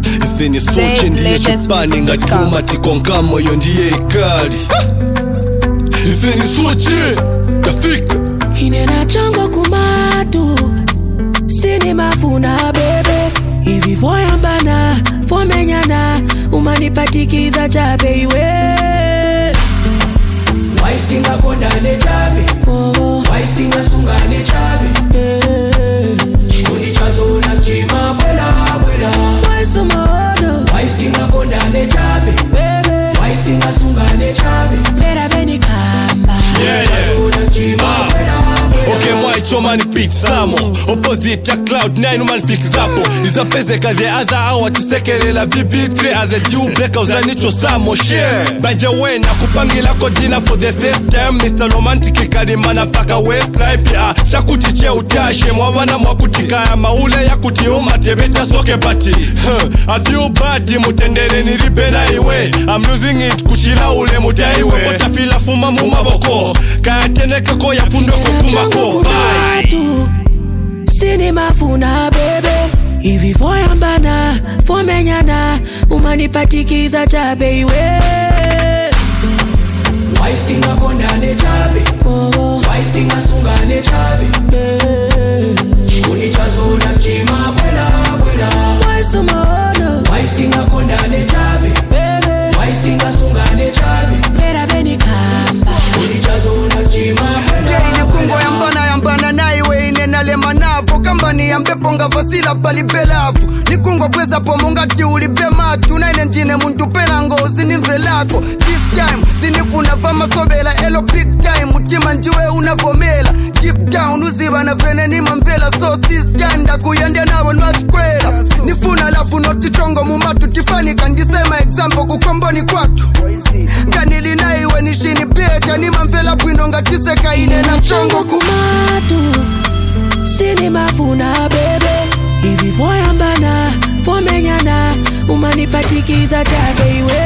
Iseni soche ndiye chipani ngati umatikonga moyo ndiye ikali. Iseni soche tafika inena chango kumatu sini mafuna bebe hivi voyambana fomenyana umanipatikiza chabe iwe waistinga kondane chabe waistinga sungane chabe chikoni chazo na schima bwela bwela waisumodo waistinga kondane chabe waistinga sungane chabe vera beni kamba chazo na schima bwela. Okay, moi chomani pitch samo opposite ya Cloud9 man fix zapo izapezeka the other hour tisekelela vivitre as a deal breaker uzanicho samo share by the way nakupangila kodina for the first time Mr. Romantic kalimana faka Westlife ya chakuti che utashe mwabana mwakutika ya maule ya kuti umatebeta soke party I feel bad mutendere niripena iwe I'm losing it kuchila ule mutaiwe potafila fuma mumaboko kateneke ko ya fundoko kumako. Sini mafuna bebe hivi voyambana fomenyana umanipatikiza chabe iwe waistinga kondane chabe waistinga sungane chabe chikoni chazo na schima bwela bwela waisumodo waistinga kondane chabe waistinga sungane chabe vera beni kamba chikoni chazo na schima bwela kungo yambana naiwe inenale manavu kambani yambepo nga vasila palipelavu nikungo kweza pomongati ulipe matu naine ndine muntu pena ngozi nimve lako this time sinifuna vama sobela elo big time mutima njiwe unavomela deep down uziba na vene ni mamvela so sistanda kuyendea nabo nwachikwela nifuna lafu noti chongo mumatu tifani kandisema example kukomboni kwatu nganili naiwe nishini peta ni mamvela bwino ngatiseka inena chongo kumatu sini mafuna bebe hivi voyambana fomenyana umanipatikiza chabe iwe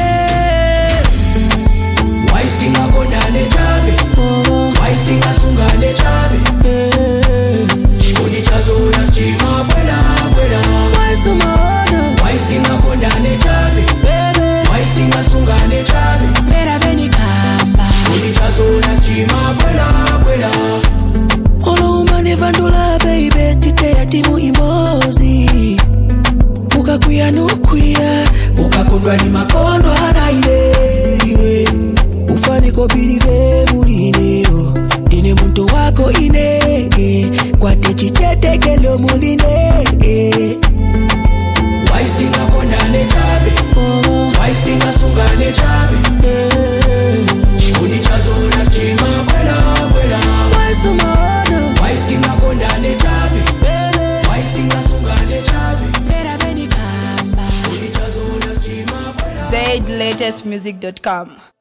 waistinga kondane chabe waistinga sungane chabe chikoni chazo na schima bwela bwela waisumodo waistinga kondane chabe waistinga sungane chabe vera beni kamba chikoni chazo na schima bwela bwela olo umanevandula baby tite ya timu imozi ukakuya nukuya ukakondwa ni makondo anaile iwe ufaniko bilive mulineo dine muntu wako ine kwate chitetekelo muline waistinga kondane chabe waistinga sungane chabe chikoni chazo na schima bwela bwela waisumodo waistinga kondane chabe waistinga sungane chabe vera beni kamba chikoni chazo na schima bwela ZLatestmusic.com